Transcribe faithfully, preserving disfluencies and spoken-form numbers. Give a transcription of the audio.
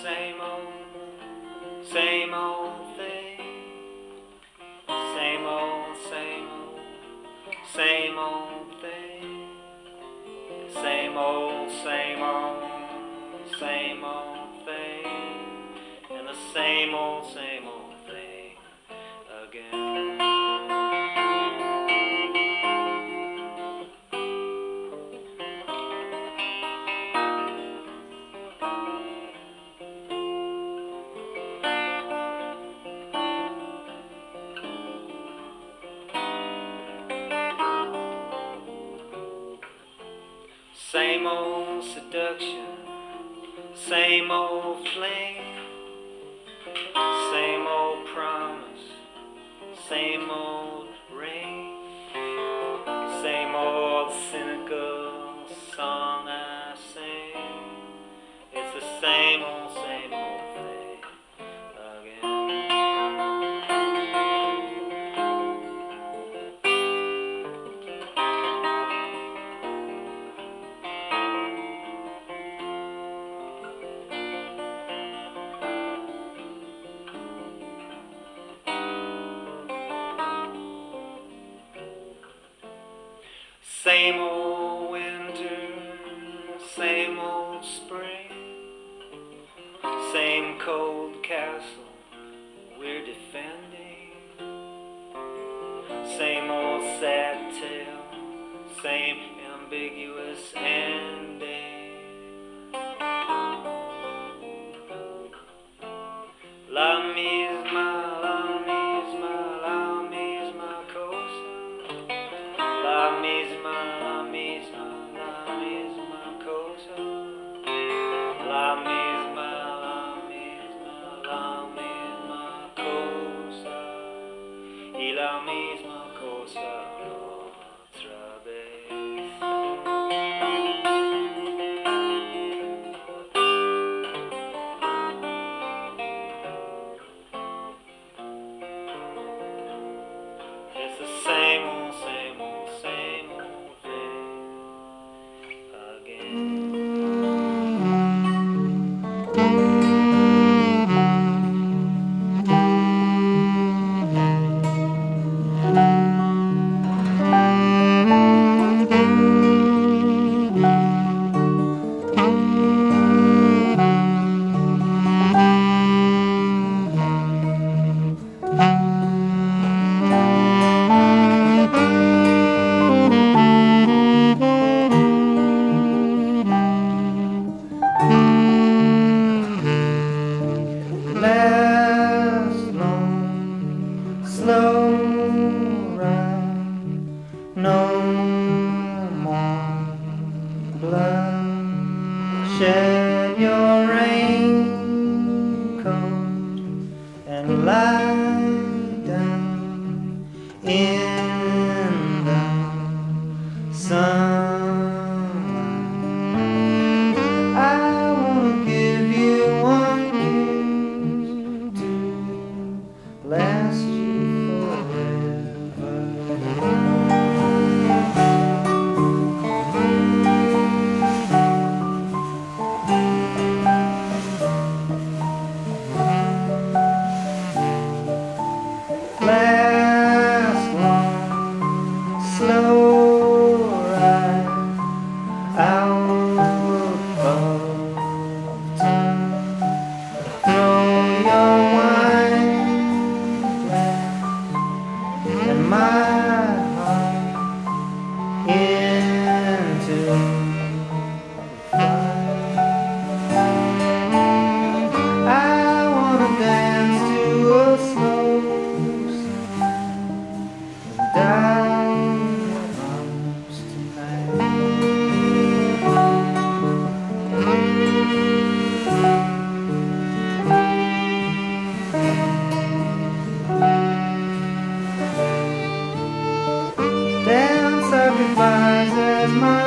same old, same old thing. Same old, same old, same old thing. Same old, same old, same old thing. And the same old, same old thing again. Same old seduction, same old fling, same old promise, same old ring, same old cynical song I sing. It's the same old, same old thing again. Same old winter, same old spring, same cold castle we're defending, same old sad tale, same ambiguous ending. La misma, la misma, la misma cosa. La misma, la misma, la misma cosa. La misma, la misma, la misma cosa. Y la misma cosa otra vez. It's the same old, same old, same old thing again. Last long, slow ride, no more blood. Shed your raincoat and lie down in the sun. I wanna give you one last you forever. Last long, slow ride out of town. Throw your wine and my heart into fire. I wanna dance to a slow song and die in your arms tonight. Damn sacrifices my